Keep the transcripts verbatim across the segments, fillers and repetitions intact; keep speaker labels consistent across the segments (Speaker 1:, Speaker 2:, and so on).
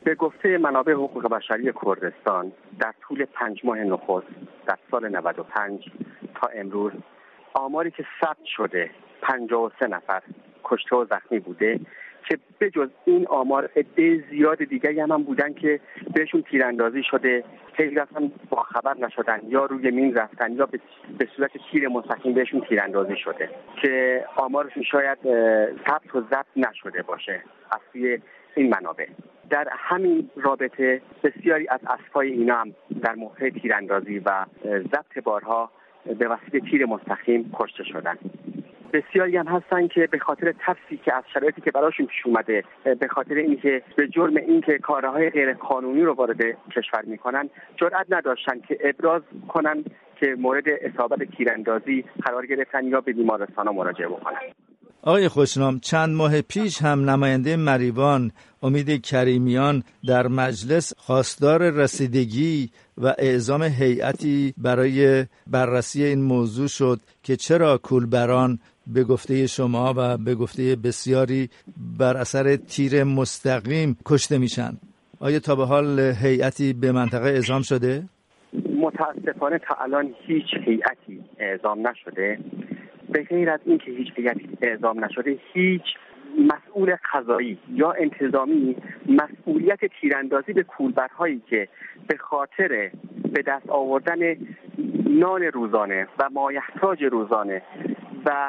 Speaker 1: به گفته منابع حقوق بشری کردستان در طول پنج ماه نخست در سال نود و پنج تا امروز آماری که ثبت شده پنجاه و سه نفر کشته و زخمی بوده که به جز این آمار عده زیاد دیگری هم, هم بودن که بهشون تیراندازی شده، خیلی اصلا با خبر نشدن یا روی مین رفتن یا به صورت تیر مستقیم بهشون تیراندازی شده که آمارشون شاید ثبت و ضبط نشده باشه از سوی این منابع. در همین رابطه بسیاری از اسبای اینا هم در موقع تیراندازی و ضبط بارها به واسطه تیر مستقیم کشته شدن. بسیاری هم هستن که به خاطر ترسی که از شرایطی که براشون پیش اومده، به خاطر اینکه به جرم اینکه کارهای غیر قانونی رو وارد کشور میکنن جرئت نداشتن که ابراز کنن که مورد اصابت تیراندازی قرار گرفتن یا به بیمارستان مراجعه بکنن.
Speaker 2: آقای خوشنام، چند ماه پیش هم نماینده مریوان امید کریمیان در مجلس خواستار رسیدگی و اعزام هیئتی برای بررسی این موضوع شد که چرا کولبران به گفته شما و به گفته بسیاری بر اثر تیر مستقیم کشته میشن. آیا تا به حال هیئتی به منطقه اعزام شده؟
Speaker 1: متاسفانه تا الان هیچ هیئتی اعزام نشده. به غیر از این که هیچ هیئتی اعزام نشده، هیچ مسئول قضایی یا انتظامی مسئولیت تیراندازی به کولبرهایی که به خاطر به دست آوردن نان روزانه و مایحتاج روزانه و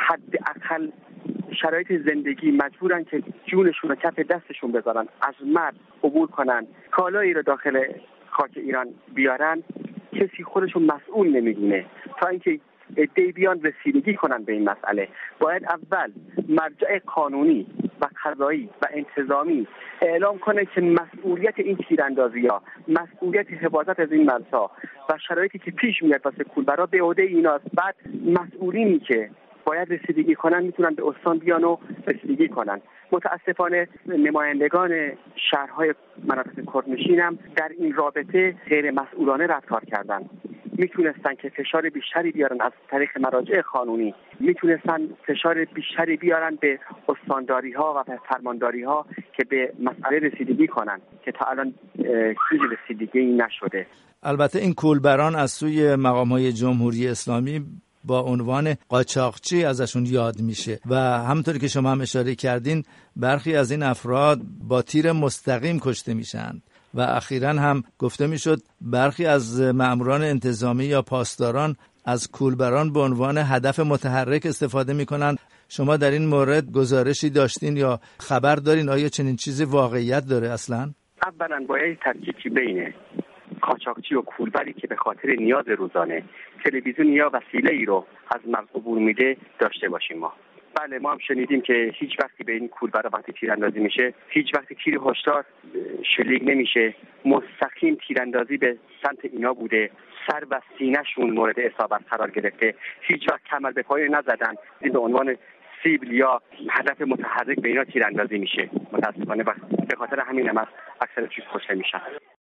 Speaker 1: حداقل شرایط زندگی مجبورن که جونشون رو کف دستشون بذارن، از مرد عبور کنن، کالایی رو داخل خاک ایران بیارن، کسی خودشون مسئول نمیدونه. تا اینکه عده‌ای بیان رسیدگی کنن به این مسئله، باید اول مرجع قانونی و قضایی و انتظامی اعلام کنه که مسئولیت این تیراندازی‌ها، مسئولیت حفاظت از این مرزها و شرایطی که پیش میاد واسه کولبرها به عهده ایناست. بعد مسئولینی که باید رسیدگی کنن میتونن به استان بیان و رسیدگی کنن. متاسفانه نمایندگان شهرهای مناطق کردنشین هم در این رابطه غیر مسئولانه رفتار کردن. میتونستن که فشار بیشتری بیارن از طریق مراجع قانونی، میتونستن فشار بیشتری بیارن به استانداری ها و به فرمانداری ها که به مسئله رسیدگی کنن که تا الان هیچ رسیدگی نشده.
Speaker 2: البته این کولبران از سوی مقام های جمهوری اسلامی با عنوان قاچاقچی ازشون یاد میشه و همونطوری که شما هم اشاره کردین برخی از این افراد با تیر مستقیم کشته میشن و اخیراً هم گفته میشد برخی از مأموران انتظامی یا پاسداران از کولبران به عنوان هدف متحرک استفاده میکنن. شما در این مورد گزارشی داشتین یا خبر دارین؟ آیا چنین چیزی واقعیت داره اصلاً؟
Speaker 1: اولاً باید تفکیکی بین قاچاقچی و کولبری که به خاطر نیاز روزانه تلویزیون یا وسیله‌ای رو از مرز عبور میده داشته باشیم. ما بله ما هم شنیدیم که هیچ وقتی به این کولبرا وقتی تیراندازی میشه هیچ وقتی تیر هشدار شلیک نمیشه، مستقیم تیراندازی به سمت اینا بوده، سر و سینه‌شون مورد اصابت قرار گرفته، هیچ وقت کمر به پای نزدن، این به عنوان سیبل یا هدف متحرک به اینا تیراندازی میشه. متاسفانه به خاطر همین هم اکثر چیز کشته میشن.